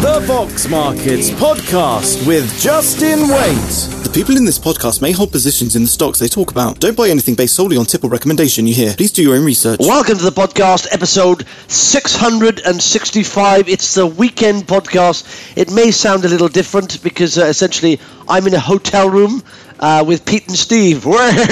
The Vox Markets Podcast with Justin Waite. The people in this podcast may hold positions in the stocks they talk about. Don't buy anything based solely on tip or recommendation you hear. Please do your own research. Welcome to the podcast, episode 665. It's the weekend podcast. It may sound a little different because essentially I'm in a hotel room with Pete and Steve.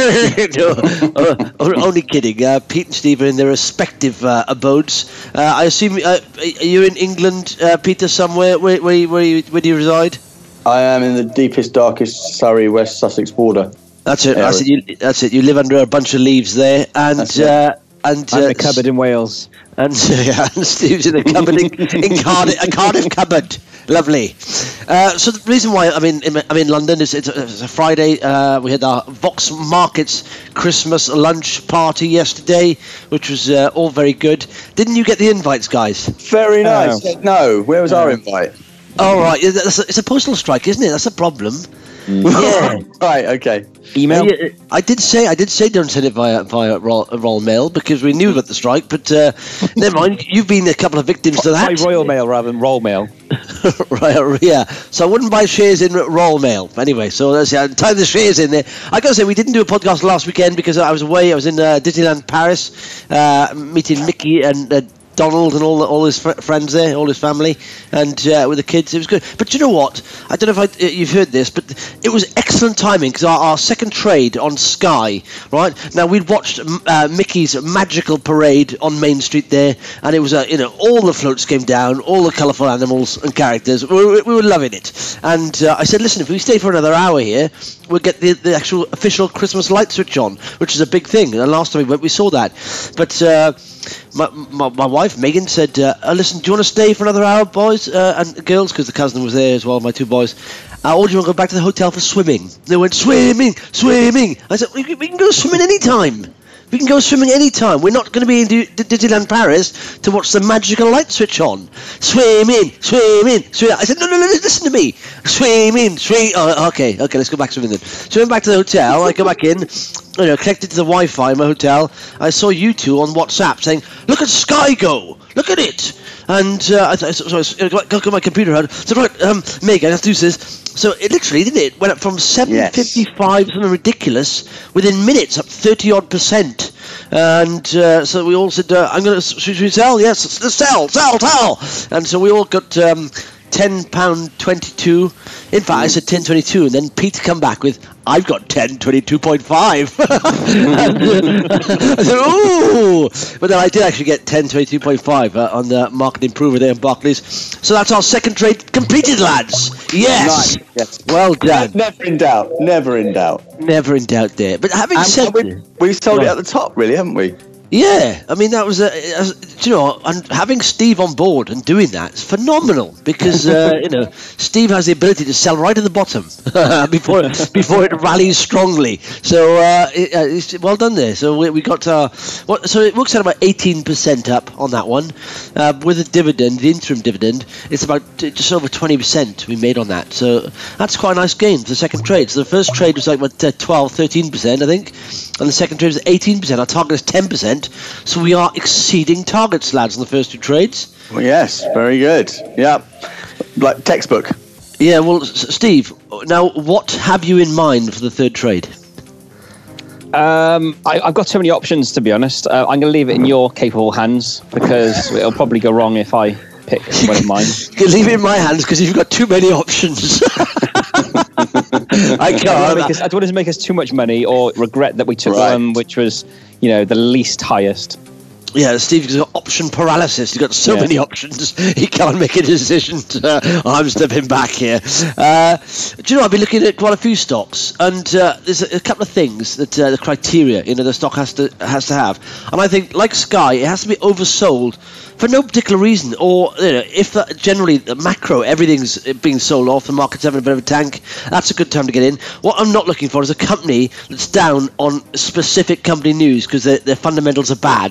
Only kidding. Pete and Steve are in their respective abodes. I assume you're in England, Peter, somewhere. Where do you reside? I am in the deepest, darkest Surrey, West Sussex border. That's it. That's it. You live under a bunch of leaves there, and I'm in a cupboard in Wales. And Steve's in a cupboard in Cardiff, a Cardiff cupboard. Lovely. So the reason why I'm in London is it's a Friday. We had our Vox Markets Christmas lunch party yesterday, which was all very good. Didn't you get the invites, guys? Very nice. No, where was our invite? Oh, right. It's a postal strike, isn't it? That's a problem. Yeah. Right. Okay. Email. I did say don't send it via Royal Mail because we knew about the strike, but never mind. You've been a couple of victims to that. By Royal Mail rather than Roll Mail. Right, yeah. So I wouldn't buy shares in Royal Mail. Anyway, so let's tie the shares in there. I got to say, we didn't do a podcast last weekend because I was away. I was in Disneyland Paris, meeting Mickey and Donald and all his friends there, all his family, and with the kids. It was good. But you know what? I don't know if you've heard this, but it was excellent timing because our second trade on Sky, right? Now, we'd watched Mickey's magical parade on Main Street there, and it was, all the floats came down, all the colourful animals and characters. We were loving it. And I said, listen, if we stay for another hour here, we'll get the actual official Christmas light switch on, which is a big thing. And last time we went, we saw that. But my wife, Megan, said, listen, do you want to stay for another hour, boys and girls? Because the cousin was there as well, my two boys. Or do you want to go back to the hotel for swimming? They went, swimming. I said, we can go swimming anytime. We can go swimming anytime. We're not going to be in Disneyland Paris to watch the magical light switch on. Swimming. I said, no, listen to me. Swimming. Oh, okay, let's go back swimming then. So I went back to the hotel. I go back in, connected to the Wi-Fi in my hotel. I saw you two on WhatsApp saying, look at Sky Go. Look at it. And I got my computer out. So right, Megan, I have to do this. So it literally, didn't it? Went up from 755, something ridiculous, within minutes, up 30-odd%. And so we all said, should we sell? Yes, let's sell. And so we all got £10.22. In fact, I said 10.22, and then Pete come back with, I've got 10.22.5. I said, ooh! But then I did actually get 10.22.5 on the market improver there in Barclays. So that's our second trade completed, lads. Yes. Nice. Yes. Well done. Never in doubt. Never in doubt there. But having said we sold it at the top, really, haven't we? Yeah, I mean that was and having Steve on board and doing that is phenomenal because Steve has the ability to sell right at the bottom before it rallies strongly. So it's well done there. So we got so it works out about 18% up on that one with the dividend, the interim dividend. It's about just over 20% we made on that. So that's quite a nice gain for the second trade. So the first trade was like 12-13%, I think, and the second trade was 18%. Our target is 10%. So we are exceeding targets, lads, on the first two trades. Well, yes, very good. Yeah, like textbook. Yeah, well, Steve, now what have you in mind for the third trade? I've got so many options, to be honest. I'm going to leave it in your capable hands because it'll probably go wrong if I pick one of mine. You can leave it in my hands because you've got too many options. I can't. I don't want to make us too much money or regret that we took one which was, the least highest. Yeah, Steve's got option paralysis. He's got so many options, he can't make a decision. I'm stepping back here. Do you know, I've been looking at quite a few stocks, and there's a couple of things that the criteria the stock has to have. And I think, like Sky, it has to be oversold for no particular reason, or if generally the macro, everything's being sold off, the market's having a bit of a tank, that's a good time to get in. What I'm not looking for is a company that's down on specific company news because their fundamentals are bad,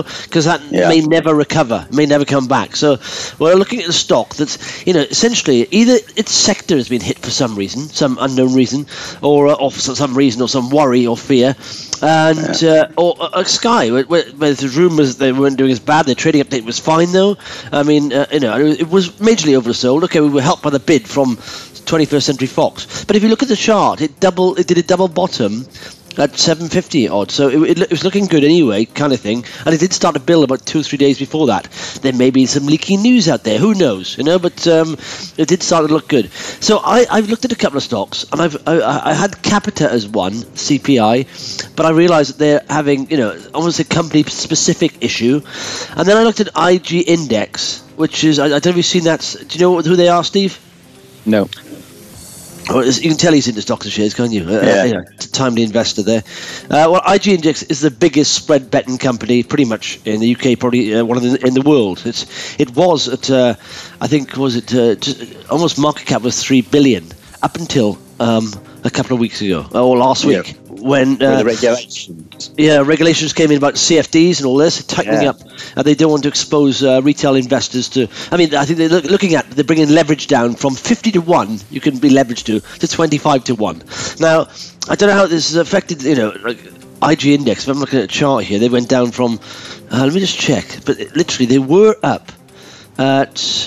because that may never recover, may never come back. So we're looking at a stock that's, essentially either its sector has been hit for some reason, some unknown reason, or for some reason or some worry or fear, and or Sky, where there's rumours that they weren't doing as bad. Their trading update was fine though. I mean, it was majorly oversold. Okay, we were helped by the bid from 21st Century Fox, but if you look at the chart, it did a double bottom at 750 odd, so it was looking good anyway, kind of thing. And it did start to build about 2 or 3 days before that. There may be some leaky news out there, who knows, but it did start to look good. So I've looked at a couple of stocks, and I had Capita as one, CPI, but I realised that they're having almost a company specific issue. And then I looked at IG Index, which is, I don't know if you've seen that. Do you know who they are, Steve? No. Well, you can tell he's into stocks and shares, can't you? Timely investor there. Well, IG Index is the biggest spread betting company pretty much in the UK, probably one of the in the world. It was at I think almost market cap was 3 billion up until a couple of weeks ago or last week. When the regulations. Regulations came in about CFDs and all this, tightening up. They don't want to expose retail investors to. I mean, I think they're bringing leverage down from 50 to 1. You can be leveraged to 25 to 1. Now, I don't know how this has affected. IG Index. If I'm looking at a chart here, they went down from. Let me just check. But literally, they were up at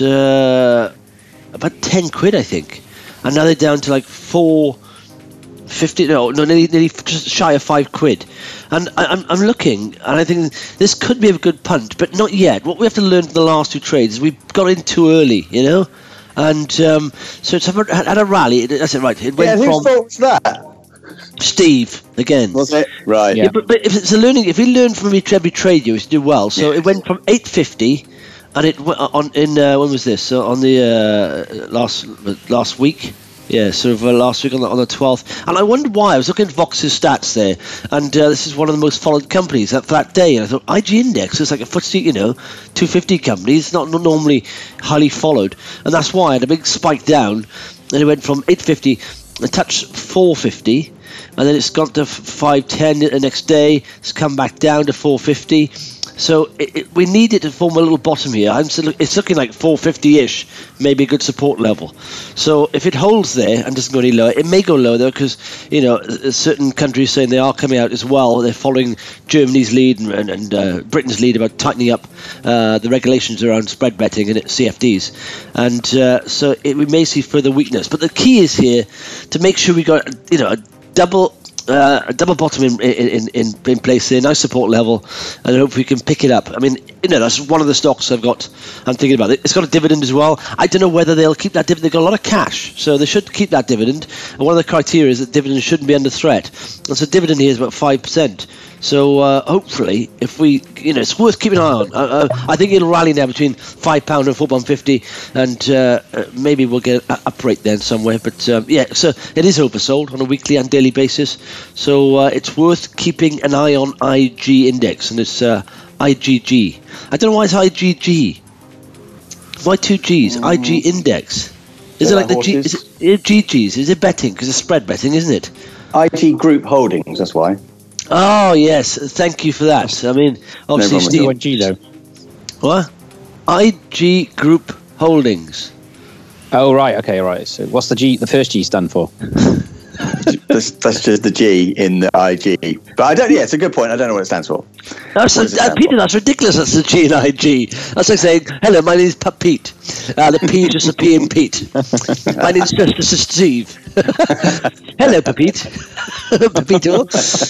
about 10 quid, I think, and now they're down to like 4.50, nearly just shy of 5 quid. And I'm looking, and I think this could be a good punt, but not yet. What we have to learn from the last 2 trades is we got in too early, and so it's had a rally. That's it, right? It went whose fault was that? Steve again. Was it? Right. Yeah, but if it's a learning, if we learn from every trade, you do well. So it went from 850, and it went when was this? On the last week. Yeah, sort of last week on the 12th. And I wondered why. I was looking at Vox's stats there, and this is one of the most followed companies for that day. And I thought, IG Index is like a FTSE, 250 company. It's not normally highly followed. And that's why I had a big spike down, and it went from 850, a touch 450, and then it's gone to 510 the next day. It's come back down to 450. So we need it to form a little bottom here. It's looking like 450-ish, maybe a good support level. So if it holds there and doesn't go any lower, it may go lower though, because certain countries saying they are coming out as well. They're following Germany's lead and Britain's lead about tightening up the regulations around spread betting and CFDs, and so we may see further weakness. But the key is here to make sure we got a double bottom in place there, nice support level, and I hope we can pick it up. I mean, that's one of the stocks I'm thinking about. It's got a dividend as well. I don't know whether they'll keep that dividend. They've got a lot of cash, so they should keep that dividend. And one of the criteria is that dividend shouldn't be under threat. And so dividend here is about 5%. So hopefully, if we, it's worth keeping an eye on. I think it'll rally now between £5 and £4.50, and maybe we'll get an up rate then somewhere. But so it is oversold on a weekly and daily basis. So it's worth keeping an eye on IG Index, and it's IGG. I don't know why it's IGG. Why 2 Gs? IG Index. Is it like the G? Is it GGs? Is it betting? Because it's spread betting, isn't it? IG Group Holdings. That's why. Oh yes, thank you for that. I mean, obviously, Steve. What G though? What? IG Group Holdings. Oh right, okay, right. So what's the G? The first G stand for? That's just the G in the IG. But I don't. Yeah, it's a good point. I don't know what it stands for. Peter, that's ridiculous. That's the G in IG. That's like saying, "Hello, my name is Pete." The P is just a P in Pete. My name's just Steve. Hello, Pete. Pepito.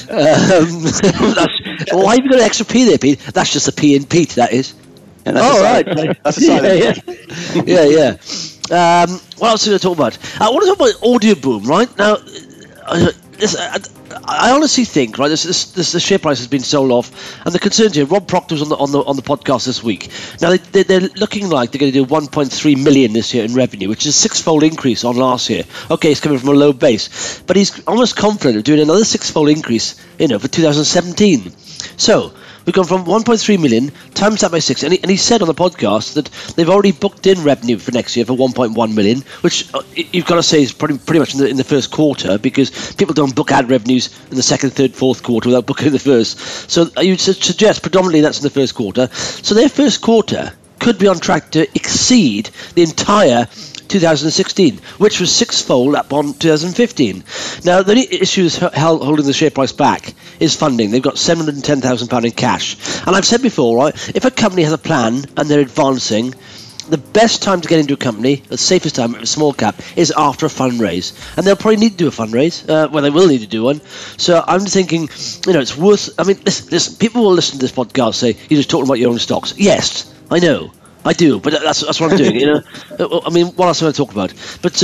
Why have you got an extra P there, Pete? That's just a P in Pete. That is. Right. That's a silent. Yeah. What else did I talk about? I want to talk about Audio Boom, right? Now, I honestly think, right, the share price has been sold off, and the concerns here. Rob Proctor was on the podcast this week. Now they're looking like they're going to do 1.3 million this year in revenue, which is a 6-fold increase on last year. Okay, it's coming from a low base, but he's almost confident of doing another 6-fold increase, for 2017. So We've gone from 1.3 million times that by 6, and he said on the podcast that they've already booked in revenue for next year for 1.1 million, which you've got to say is pretty much in the first quarter, because people don't book ad revenues in the second, third, fourth quarter without booking in the first. So you'd suggest predominantly that's in the first quarter. So their first quarter could be on track to exceed the entire 2016, which was sixfold up on 2015. Now, the only issues holding the share price back is funding. They've got £710,000 in cash. And I've said before, right, if a company has a plan and they're advancing, the best time to get into a company, the safest time, a small cap, is after a fundraise. And they'll probably need to do a fundraise. Well, they will need to do one. So I'm thinking, it's worth... I mean, listen, people will listen to this podcast say, you're just talking about your own stocks. Yes, I know. I do, but that's what I'm doing, I mean, what else am I talk about? But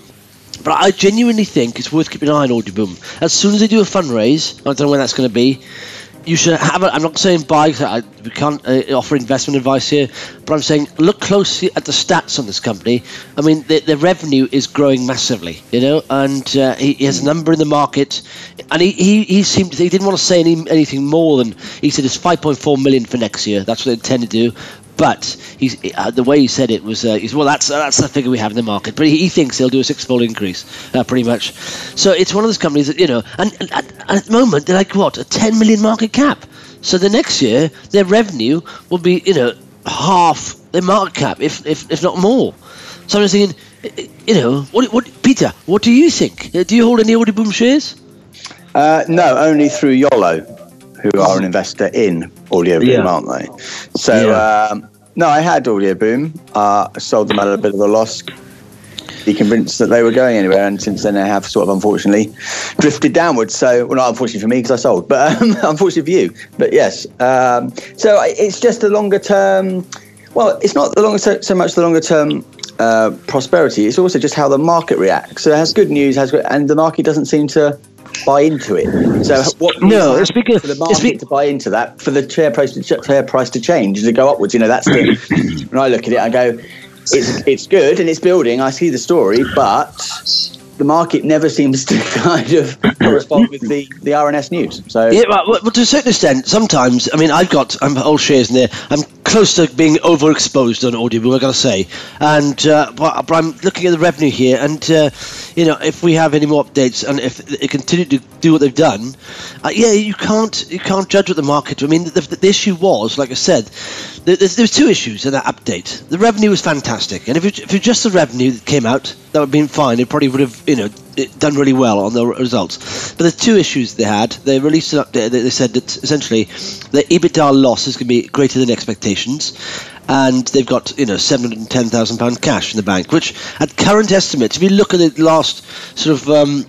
I genuinely think it's worth keeping an eye on Audioboom. As soon as they do a fundraise, I don't know when that's going to be, you should have I'm not saying buy, we can't offer investment advice here, but I'm saying look closely at the stats on this company. I mean, the revenue is growing massively, and he has a number in the market, and he didn't want to say anything more than, he said it's 5.4 million for next year. That's what they intend to do. But the way he said it was, that's the figure we have in the market. But he thinks they'll do a sixfold increase, pretty much. So it's one of those companies that, and at the moment they're like, what, a 10 million market cap. So the next year their revenue will be, half their market cap, if not more. So I'm just thinking, what Peter, what do you think? Do you hold any Audioboom shares? No, only through YOLO, who are an investor in Audioboom, aren't they? So, no, I had Audioboom. I sold them at a bit of a loss, be convinced that they were going anywhere, and since then they have sort of unfortunately drifted downwards. So, well, not unfortunately for me because I sold, but unfortunately for you. But yes, so it's just a longer term. Well, it's not so much the longer term prosperity. It's also just how the market reacts. So it has good news, and the market doesn't seem to buy into it. So it's because for the market to buy into that, for the share price to change and to go upwards. That's the when I look at it, I go, it's good and it's building. I see the story, but the market never seems to kind of correspond with the RNS news. So well, to a certain extent, sometimes. I mean, I'm old shares in there. I'm close to being overexposed on Audioboom, I've got to say. And but I'm looking at the revenue here, and if we have any more updates, and if they continue to do what they've done, you can't judge what the market. I mean, the issue was, like I said, there's two issues in that update. The revenue was fantastic, and if it just the revenue that came out, that would have been fine. It probably would have done really well on the results. But the two issues they had, they released an update. They said that essentially the EBITDA loss is going to be greater than expectations, and they've got £710,000 cash in the bank, which at current estimates, if you look at the last sort of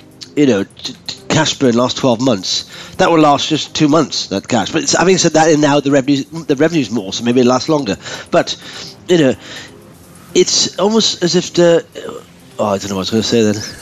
cash burn last 12 months, that will last just 2 months, that cash. But having said that, now the revenue's more, so maybe it lasts longer. But it's almost as if I don't know what I was going to say then.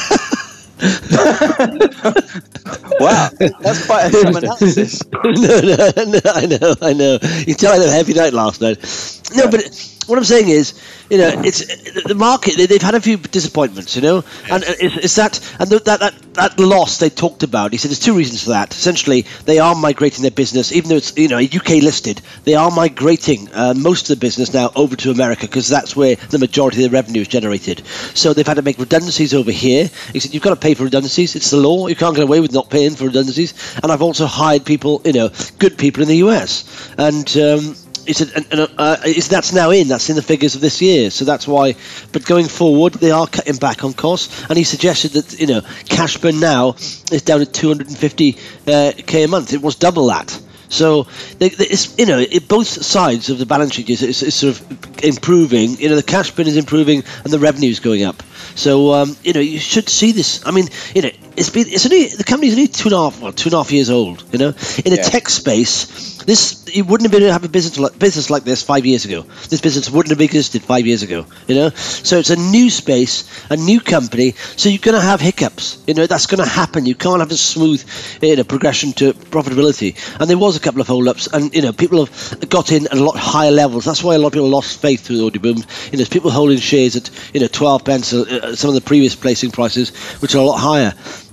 Wow, that's quite some analysis. No, I know. You tell I had a heavy night last night. No, but what I'm saying is, it's the market. They've had a few disappointments, and it's that and that loss they talked about. He said there's two reasons for that. Essentially, they are migrating their business, even though it's UK listed. They are migrating most of the business now over to America because that's where the majority of the revenue is generated. So they've had to make redundancies over here. He said you've got to pay for redundancies. It's the law. You can't get away with not paying for redundancies. And I've also hired people, good people in the US, and. He said, that's now that's in the figures of this year, so that's why. But going forward, they are cutting back on costs, and he suggested that cash burn now is down at 250k a month. It was double that. So both sides of the balance sheet is sort of improving. The cash burn is improving, and the revenue is going up. So you should see this. I mean, the company's only 2.5 years old. In a tech space. You wouldn't have been able to have a business like this 5 years ago. This business wouldn't have existed 5 years ago. So it's a new space, a new company. So you're going to have hiccups. That's going to happen. You can't have a smooth, progression to profitability. And there was a couple of hold-ups, and people have got in at a lot higher levels. That's why a lot of people lost faith with Audioboom. There's people holding shares at 12 pence, some of the previous placing prices, which are a lot higher.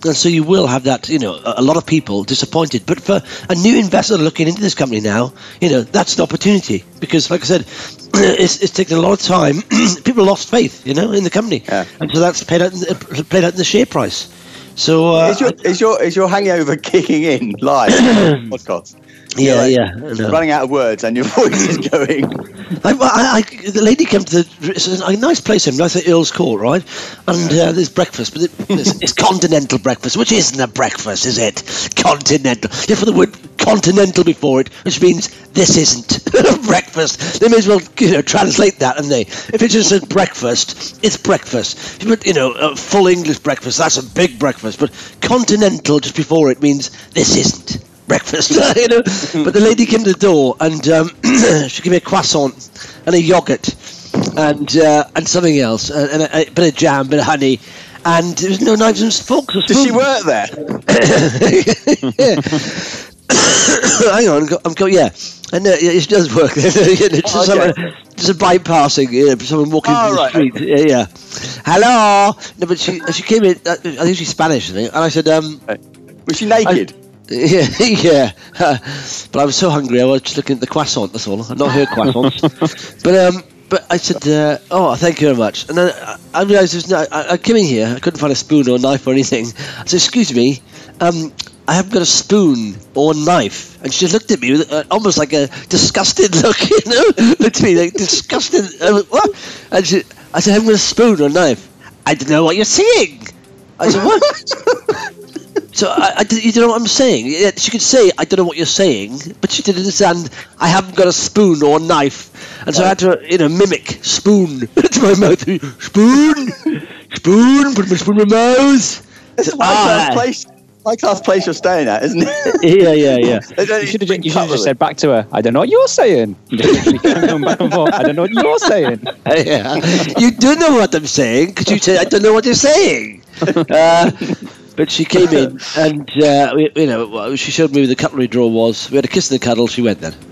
And so you will have that, a lot of people disappointed. But for a new investor looking into this company now, that's an opportunity. Because, like I said, it's taken a lot of time. People lost faith, in the company. Yeah. And so that's played out in the share price. So is your hangover kicking in live podcast? Yeah. Running out of words and your voice is going. The lady came to it's a nice place, nice at Earl's Court, right? And there's breakfast, but it's continental breakfast, which isn't a breakfast, is it? Continental. You put the word continental before it, which means this isn't breakfast. They may as well translate that, and if it just says breakfast, it's breakfast. If you put a full English breakfast, that's a big breakfast, but continental just before it means this isn't breakfast. But the lady came to the door and she gave me a croissant and a yogurt and something else and a bit of jam, bit of honey, and there was no knives and forks or spoons. Does she work there? Hang on, yeah. And it does work. Just a bypassing, someone walking through the street. Okay. Yeah. Hello. No, but she came in. I think she's Spanish, and I said, was she naked? Yeah. But I was so hungry, I was just looking at the croissant. That's all. Not her croissants. But I said, thank you very much. And then I realised I came in here. I couldn't find a spoon or a knife or anything. I said, excuse me. I haven't got a spoon or knife. And she just looked at me with almost like a disgusted look, looked at me like disgusted. What? And I said, I haven't got a spoon or a knife. I don't know what you're saying. I said, what? So you don't know what I'm saying. She could say, I don't know what you're saying, but she didn't understand I haven't got a spoon or a knife. And so I had to, mimic spoon to my mouth. Spoon, put my spoon in my mouth. This is my class place you're staying at, isn't it? Yeah. You should have just said back to her, I don't know what you're saying. I don't know what you're saying. Yeah. You do know what I'm saying, because you say, I don't know what you're saying. But she came in and, she showed me where the cutlery drawer was. We had a kiss and a cuddle. She went then.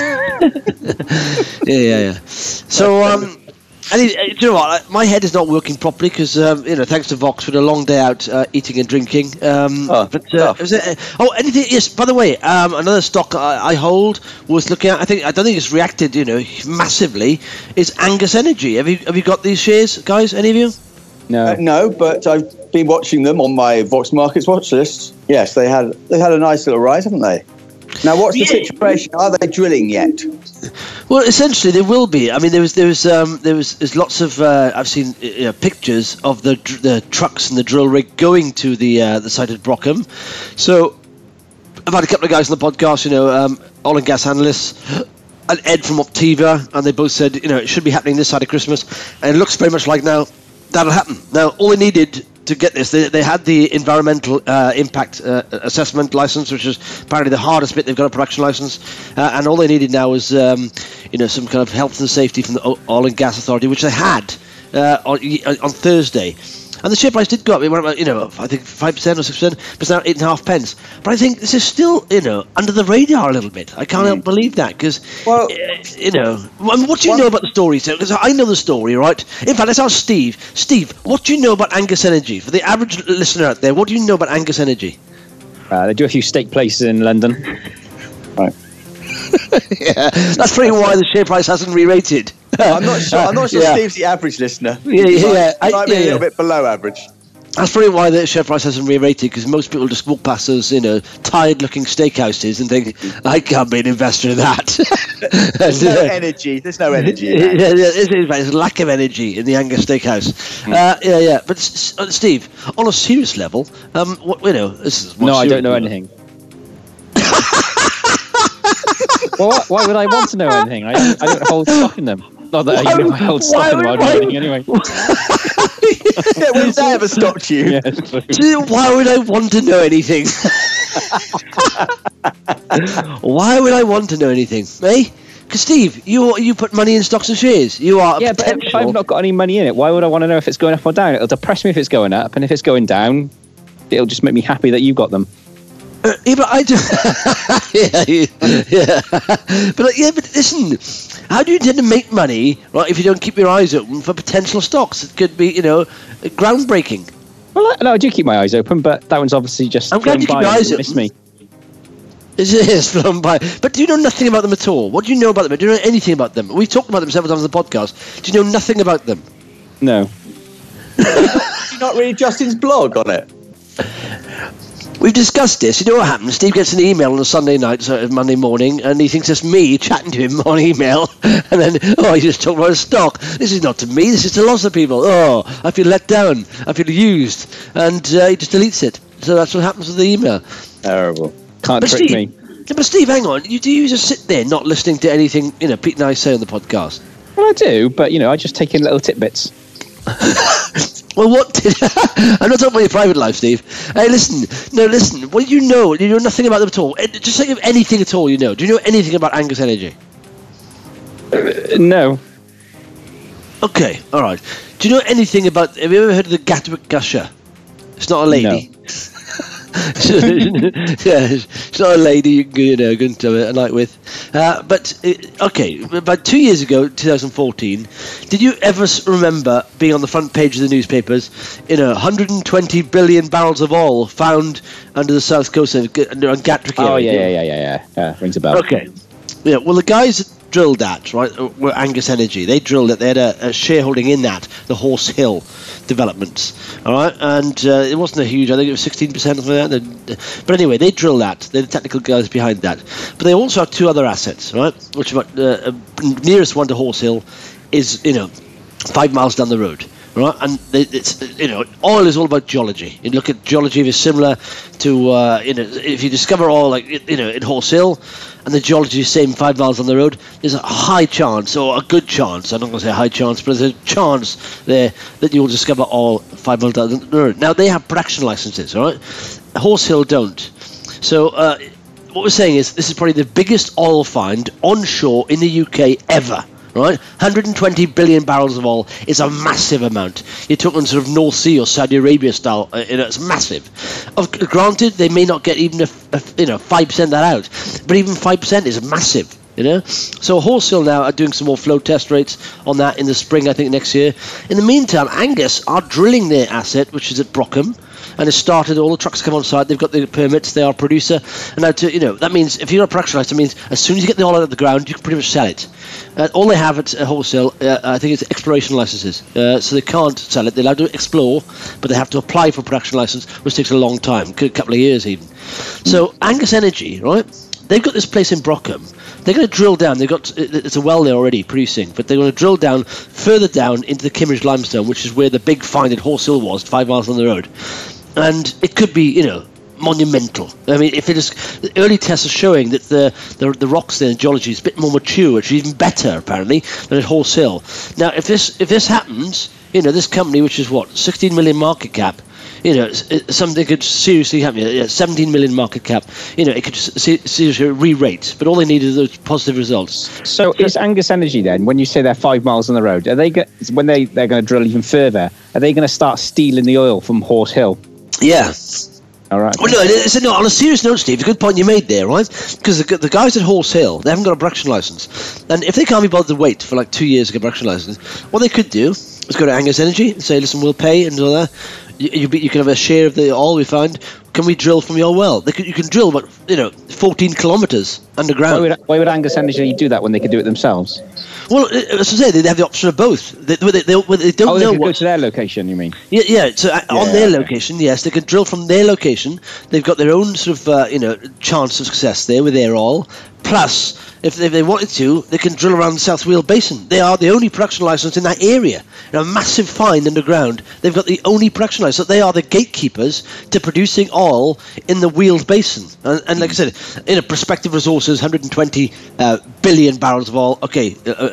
Yeah. So, do you know what? My head is not working properly because, thanks to Vox, we had a long day out eating and drinking. Anything? Yes. By the way, another stock I hold was looking at. I don't think it's reacted, massively. Is Angus Energy? Have you got these shares, guys? Any of you? No. No, but I've been watching them on my Vox Markets watch list. Yes, they had a nice little rise, haven't they? Now, what's the situation? Are they drilling yet? Well, essentially, there will be. I mean, there's lots of. I've seen pictures of the trucks and the drill rig going to the site at Brockham. So, I've had a couple of guys on the podcast, oil and gas analysts, and Ed from Optiva, and they both said, it should be happening this side of Christmas, and it looks very much like now that'll happen. Now, all they needed to get this, they had the environmental impact assessment license, which is apparently the hardest bit. They've got a production license, and all they needed now was some kind of health and safety from the Oil and Gas Authority, which they had on Thursday. And the share price did go up. It went up, I think 5% or 6%, but it's now 8.5 pence. But I think this is still, under the radar a little bit. I can't help believe that because, what do you know about the story? Because I know the story, right? In fact, let's ask Steve. Steve, what do you know about Angus Energy? For the average listener out there, what do you know about Angus Energy? They do a few steak places in London. Right. Yeah, that's probably why the share price hasn't re-rated. I'm not sure Steve's the average listener. He might be a little bit below average. That's probably why the share price hasn't re-rated, because most people just walk past those, tired-looking steakhouses and think, I can't be an investor in that. There's no energy. There's no energy in that. There's a lack of energy in the Angus Steakhouse. But Steve, on a serious level, this is I don't know anything. Well, why would I want to know anything? I don't hold stock in them. Not that I hold stock in them. I don't know anything anyway. Would that ever stopped you? Yeah, why would I want to know anything? Why would I want to know anything, eh? Because Steve, you put money in stocks and shares. You are but if I've not got any money in it, why would I want to know if it's going up or down? It'll depress me if it's going up, and if it's going down, it'll just make me happy that you got them. But I do. But listen, how do you intend to make money, right? If you don't keep your eyes open for potential stocks, it could be, groundbreaking. Well, no, I do keep my eyes open, but that one's obviously just. I'm glad you keep your eyes open. Missed me. It is flown by. But do you know nothing about them at all? What do you know about them? Do you know anything about them? We've talked about them several times on the podcast. Do you know nothing about them? No. Do you not read Justin's blog on it? We've discussed this. You know what happens? Steve gets an email on a Sunday night, so Monday morning, and he thinks it's me chatting to him on email. And then, he just talked about a stock. This is not to me. This is to lots of people. Oh, I feel let down. I feel used. And he just deletes it. So that's what happens with the email. Terrible. Can't trick me. Yeah, but Steve, hang on. Do you just sit there not listening to anything, Pete and I say on the podcast? Well, I do, but, I just take in little tidbits. Well, what did... I'm not talking about your private life, Steve. Hey, listen. What do you know? You know nothing about them at all. Just think of anything at all you know. Do you know anything about Angus Energy? No. Okay, all right. Do you know anything about... Have you ever heard of the Gatwick Gusher? It's not a lady. No. Yeah, it's not a lady you can go and have a night with. About 2 years ago, 2014, did you ever remember being on the front page of the newspapers 120 billion barrels of oil found under the south coast of Gatwick area? Oh, yeah. Rings a bell. Okay. Yeah, well, the guys that drilled that, right, were Angus Energy. They drilled it. They had a shareholding in that, the Horse Hill developments, all right, and it wasn't a huge. I think it was 16% or something like that. But anyway, they drilled that. They're the technical guys behind that. But they also have two other assets, right? Which nearest one to Horse Hill is 5 miles down the road. Right, and it's oil is all about geology. You look at geology, is similar to if you discover oil in Horse Hill, and the geology is the same 5 miles on the road, there's a high chance, or a good chance. I'm not going to say high chance, but there's a chance there that you'll discover oil 5 miles down the road. Now they have production licenses, all right? Horse Hill don't. So what we're saying is this is probably the biggest oil find onshore in the UK ever. Right, 120 billion barrels of oil is a massive amount. You're talking sort of North Sea or Saudi Arabia style. It's massive. Granted, they may not get even 5% of that out, but even 5% is massive. So Horse Hill now are doing some more flow test rates on that in the spring, I think, next year. In the meantime, Angus are drilling their asset, which is at Brockham, and has started. All the trucks come on site. They've got the permits. They are a producer, and now that means if you're a production license, that means as soon as you get the oil out of the ground, you can pretty much sell it. All they have at Horse Hill, I think, it's exploration licenses, so they can't sell it. They're allowed to explore, but they have to apply for a production license, which takes a long time, a couple of years even. So Angus Energy, right? They've got this place in Brockham. They're going to drill down. It's a well there already producing, but they're going to drill down further down into the Kimmeridge limestone, which is where the big find at Horse Hill was, 5 miles on the road. And it could be, monumental. I mean, if it is, the early tests are showing that the rocks there in geology is a bit more mature, which is even better apparently than at Horse Hill. Now, if this happens, this company, which is 16 million market cap. Something could seriously happen. 17 million market cap. It could seriously re-rate. But all they need is those positive results. So is Angus Energy then? When you say they're 5 miles on the road, are they when they're going to drill even further? Are they going to start stealing the oil from Horse Hill? Yeah. All right. Well, no. On a serious note, Steve, a good point you made there, right? Because the guys at Horse Hill, they haven't got a production license, and if they can't be bothered to wait for 2 years to get a production license, what they could do is go to Angus Energy and say, "Listen, we'll pay and all that. You can have a share of the oil we find. Can we drill from your well?" You can drill about 14 kilometres underground. Why would Angus Energy do that when they could do it themselves? Well, as I say, they have the option of both. They don't know what. Go to their location, you mean? Yeah. So on their location, yes, they can drill from their location. They've got their own sort of chance of success there with their oil. Plus, if they wanted to, they can drill around the South Weald Basin. They are the only production license in that area. A massive find underground. They've got the only production license. So they are the gatekeepers to producing oil in the Weald Basin. And like I said, prospective resources, 120 billion barrels of oil. Okay,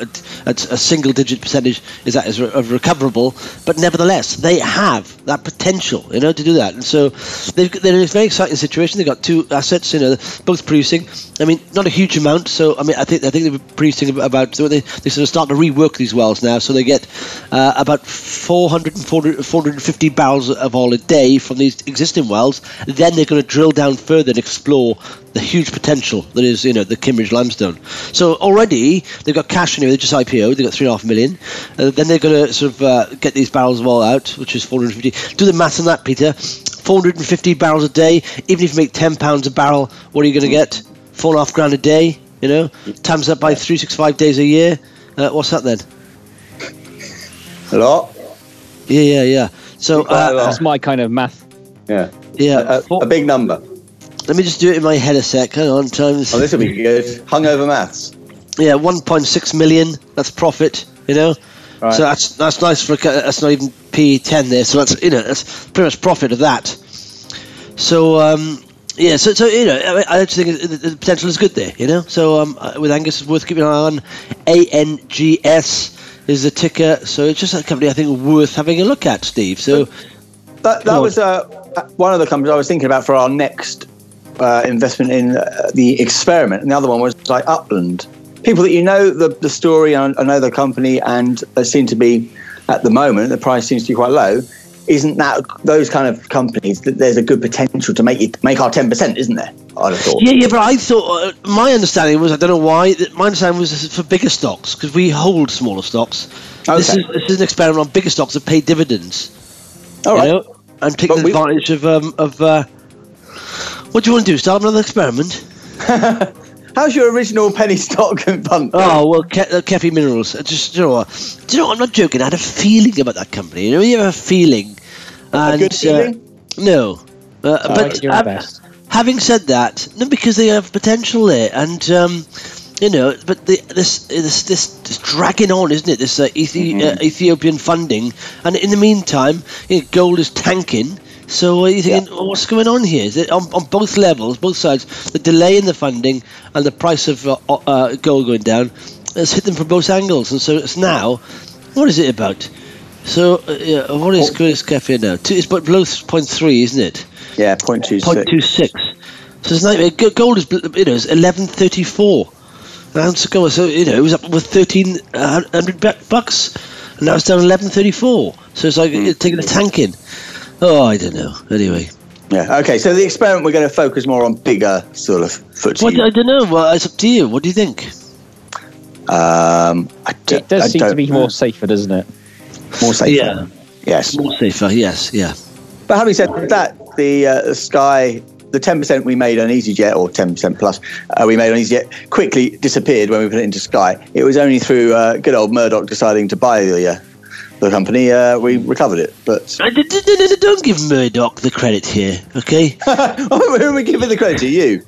a single-digit percentage is recoverable, but nevertheless, they have that potential, to do that. And so they're in a very exciting situation. They've got two assets, both producing. I mean, not a huge amount, so So I mean, I think they're producing about. So they sort of start to rework these wells now. So they get about 450 barrels of oil a day from these existing wells. Then they're going to drill down further and explore the huge potential that is, the Kimmeridge limestone. So already they've got cash anyway. They just IPO'd. They've got 3.5 million. Then they're going to sort of get these barrels of oil out, which is 450. Do the math on that, Peter. 450 barrels a day. Even if you make £10 a barrel, what are you going to get? £4,500 a day. Times that by 365 days a year. What's that then? A lot. Yeah. So that's my kind of math. Yeah. A big number. Let me just do it in my head a sec. Hang on. Times. Oh, this will be good. Hungover maths. Yeah, 1.6 million. That's profit. Right. So that's nice for that's not even P10 there. So that's that's pretty much profit of that. So yeah. So I actually think the potential is good there. So with Angus, it's worth keeping an eye on. ANGS is the ticker. So it's just a company I think worth having a look at, Steve. So that was one of the companies I was thinking about for our next investment in the Experiment, and the other one was like Upland. People that the story and know the company, and they seem to be, at the moment, the price seems to be quite low. Isn't that those kind of companies that there's a good potential to make our 10%, isn't there? I'd have thought. Yeah, but I thought my understanding was, I don't know why, my understanding was this is for bigger stocks, because we hold smaller stocks. Okay. This is an experiment on bigger stocks that pay dividends. All right. And take advantage of what do you want to do? Start another experiment? How's your original penny stock fund? Oh, well, Kefi Minerals. Just, do you know what? I'm not joking. I had a feeling about that company. You have a feeling. A good feeling? No. But having said that, no, because they have potential there. And, but this dragging on, isn't it? This Ethiopian funding. And in the meantime, gold is tanking. So you're thinking, what's going on here? Is it on both levels, both sides, the delay in the funding and the price of gold going down has hit them from both angles. And so it's now, what is it about? So what is Kefi now? It's below 0.3, isn't it? Yeah, 0.26. 0.26. So it's nightmare. Gold is 11.34 an ounce ago. So it was up with $1,300, and now it's down 11.34. So it's like taking a tank in. Oh, I don't know. Anyway. Yeah. Okay. So the Experiment, we're going to focus more on bigger sort of FTSE. Well, I don't know. Well, it's up to you. What do you think? It does seem to be more safer, doesn't it? More safer. Yeah. Yes. More safer. Yes. Yeah. But having said that, the Sky, the 10% we made on EasyJet, or 10% plus we made on EasyJet, quickly disappeared when we put it into Sky. It was only through good old Murdoch deciding to buy the company, we recovered it. But don't give Murdoch the credit here, okay? Who are we giving the credit to? You?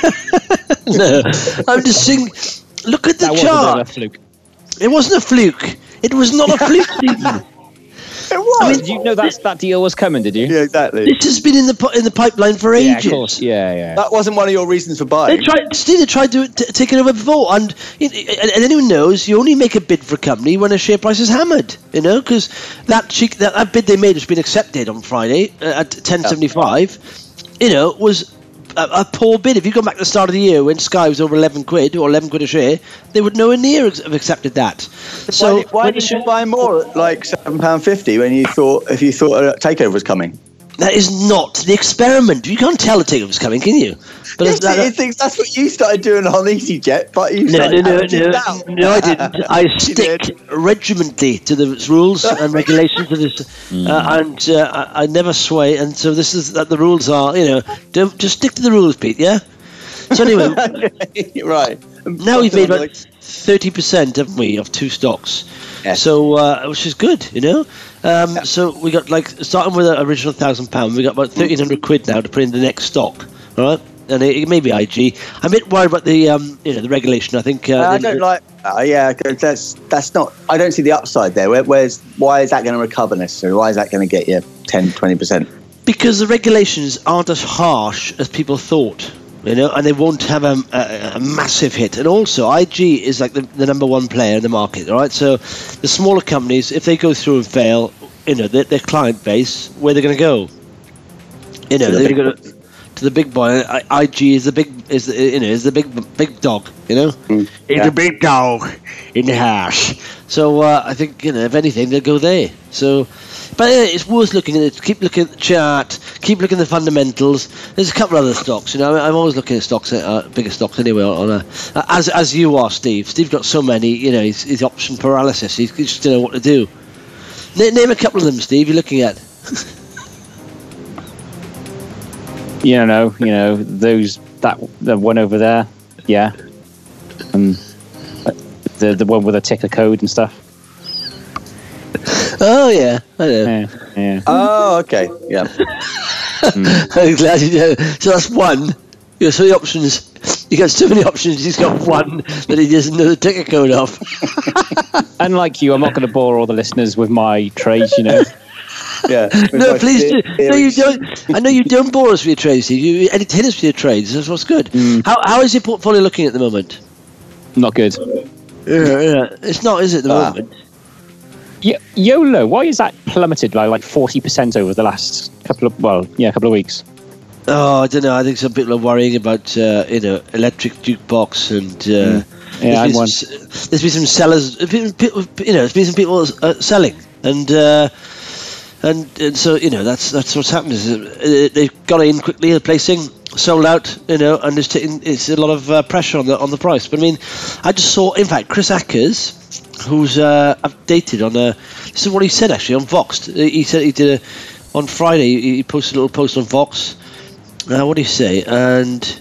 No, I'm just saying. Look at the chart. Wasn't a fluke. It wasn't a fluke. It was not a fluke, Stephen. It was. I mean, did you know that deal was coming? Did you? Yeah, exactly. This has been in the pipeline for ages. Yeah, of course. Yeah. That wasn't one of your reasons for buying. They tried to take it over before, and anyone knows you only make a bid for a company when a share price is hammered. Because that bid they made has been accepted on Friday at 10.75. Was a poor bid. If you go back to the start of the year when Sky was over 11 quid or 11 quid a share, they would nowhere near have accepted that. So why did you buy more at like £7.50 when if you thought a takeover was coming? That is not the Experiment. You can't tell a takeover was coming, can you? But that's what you started doing on EasyJet. But no, I didn't. I stick regimentally to the rules and regulations of this, and I never sway. And so this is that the rules are. Don't just stick to the rules, Pete. Yeah. So anyway, right. Now we've made about 30%, haven't we, of two stocks? Yes. So which is good, So we got starting with an original £1,000, we got about 1,300 quid now to put in the next stock, all right? And it may be IG. I'm a bit worried about the the regulation. I think I don't like. That's not. I don't see the upside there. Why is that going to recover necessarily? Why is that going to get you 10-20%? Because the regulations aren't as harsh as people thought. And they won't have a massive hit. And also, IG is like the number one player in the market, right? So the smaller companies, if they go through and fail, their client base, where they're going to go? They're going to to the big boy. IG is the big dog. It's a big dog in the house. So I think if anything, they'll go there. So, but it's worth looking at it. Keep looking at the chart. Keep looking at the fundamentals. There's a couple other stocks. I'm always looking at stocks, bigger stocks anyway. As you are, Steve. Steve's got so many. He's option paralysis. He just don't know what to do. Name a couple of them, Steve. You're looking at. The one over there, yeah, and the one with a ticker code and stuff. Oh yeah, I know. Yeah. Oh, okay, yeah. I'm glad you know. So that's one. So the options. You got so many options. He's got one that he doesn't know the ticker code of. Unlike you, I'm not going to bore all the listeners with my trades. Yeah. No, please do. No, you don't. I know you don't bore us with your trades, Steve. You entertain us with your trades. That's what's good. How is your portfolio looking at the moment? Not good. Yeah. It's not, is it, at the moment? YOLO, why is that plummeted by like 40% over the last couple of weeks? Oh, I don't know. I think some people are worrying about electric jukebox and I'm one. There's been some sellers. There's been some people selling and so that's what's happened. They've got in quickly, the placing sold out, and it's a lot of pressure on the price. But I mean, I just saw, in fact, Chris Ackers, who's updated on this is what he said actually on Vox. He said he did on Friday. He posted a little post on Vox. What did he say? And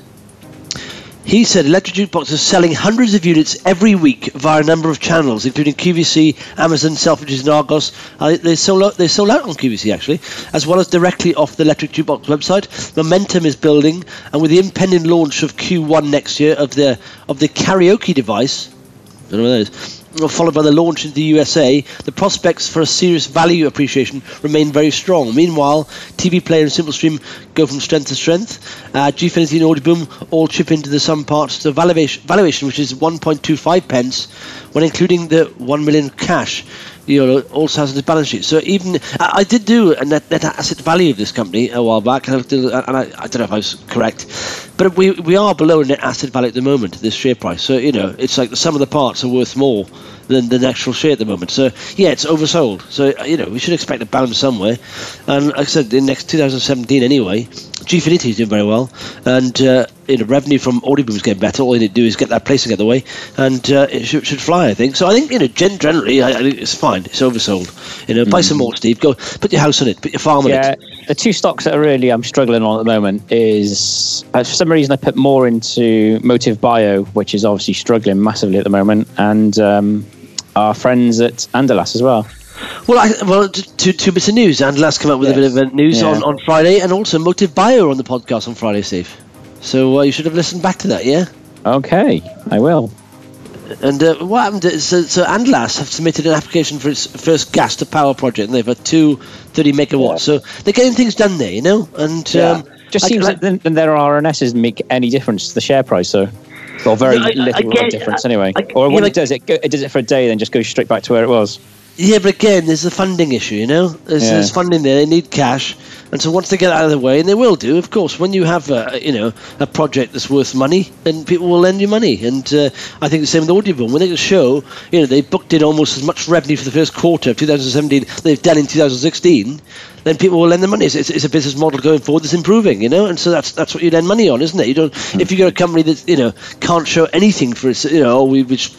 he said electric jukeboxes are selling hundreds of units every week via a number of channels, including QVC, Amazon, Selfridges, and Argos. They sold out on QVC actually, as well as directly off the electric jukebox website. Momentum is building, and with the impending launch of Q1 next year of the karaoke device, I don't know what that is, followed by the launch into the USA, the prospects for a serious value appreciation remain very strong. Meanwhile, TV Player and SimpleStream go from strength to strength. Gfinity and Audioboom all chip into the sum parts to valuation, which is 1.25 pence, when including the 1 million cash also has on his balance sheet. So even I did do a net asset value of this company a while back, and I don't know if I was correct, but we are below net asset value at the moment, this share price. So it's like the sum of the parts are worth more than the actual share at the moment. So yeah, it's oversold. So we should expect a bounce somewhere. And like I said, in next 2017 anyway, Gfinity is doing very well, and revenue from Audioboom is getting better. All they need to do is get that placing out of the way, and it should fly, I think. So I think generally, I think it's fine. It's oversold. Buy some more, Steve. Go put your house on it. Put your farm on it. Yeah, the two stocks that I'm struggling on at the moment is for some reason I put more into Motive Bio, which is obviously struggling massively at the moment, and our friends at Anderlas as well. Well, two bits of news. Anderlas come up with a bit of news on Friday, and also Motive Bio on the podcast on Friday, Steve. So you should have listened back to that, yeah? Okay, I will. And what happened is, so Anderlas have submitted an application for its first gas to power project, and they've had 30 megawatts. So they're getting things done there, And just seems that their RNS doesn't make any difference to the share price, so. Or very little difference anyway. Or when it does it for a day, then just goes straight back to where it was. Yeah, but again, there's the funding issue, There's funding there. They need cash. And so once they get out of the way, and they will do, of course, when you have a project that's worth money, then people will lend you money. And I think the same with Audioboom. When they can show, they booked in almost as much revenue for the first quarter of 2017 they've done in 2016, then people will lend the money. It's a business model going forward that's improving, and so that's what you lend money on, isn't it? You don't if you got a company that can't show anything for its we just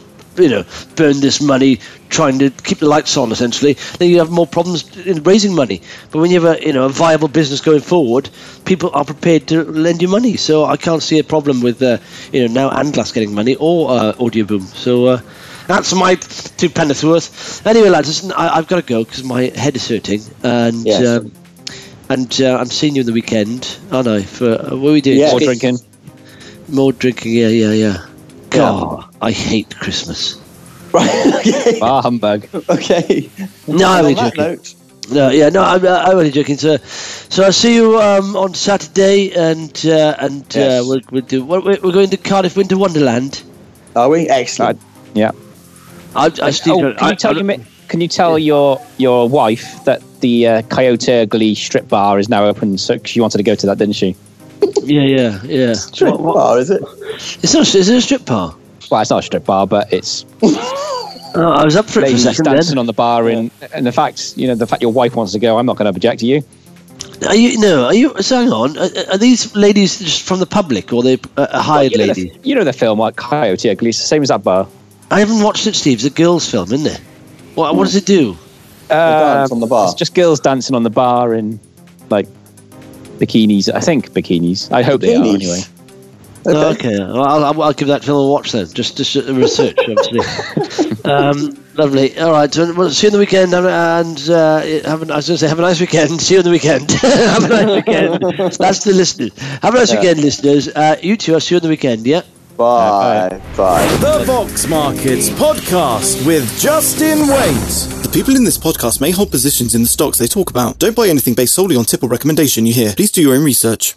burn this money trying to keep the lights on, essentially, then you have more problems in raising money. But when you have a viable business going forward, people are prepared to lend you money. So I can't see a problem with now Anderlas getting money or Audioboom. So that's my 2 pence worth. Anyway, lads, listen, I've got to go because my head is hurting, and I'm seeing you in the weekend, aren't I? For what are we doing? More drinking. More drinking. Yeah. God, I hate Christmas. Right. Okay. Humbug. Okay. No, I'm only joking. I'm only joking. So I'll see you on Saturday, and we'll do. We're going to Cardiff Winter Wonderland. Are we? Excellent. Yeah. Can you tell your wife that the Coyote Ugly strip bar is now open? So she wanted to go to that, didn't she? Yeah. Strip bar, is it? Is it a strip bar? Well, it's not a strip bar, but it's I was up for it for a ladies second dancing then. on the bar, and the fact your wife wants to go, I'm not going to object to you. Are you? So hang on. Are these ladies just from the public, or are they hired ladies? You know the film like Coyote Ugly, it's the same as that bar. I haven't watched it, Steve. It's a girls' film, isn't it? What does it do? Dance on the bar. It's just girls dancing on the bar in like bikinis. I think bikinis. I hope they are anyway. Okay. Well, I'll give that film a watch then. Just research, obviously. Lovely. All right. So we'll see you on the weekend, and I was going to say have a nice weekend. See you on the weekend. Have a nice weekend. That's the listeners. Have a nice weekend, listeners. You two. I'll see you on the weekend. Yeah. Bye. The Vox Markets Podcast with Justin Waite. The people in this podcast may hold positions in the stocks they talk about. Don't buy anything based solely on tip or recommendation you hear. Please do your own research.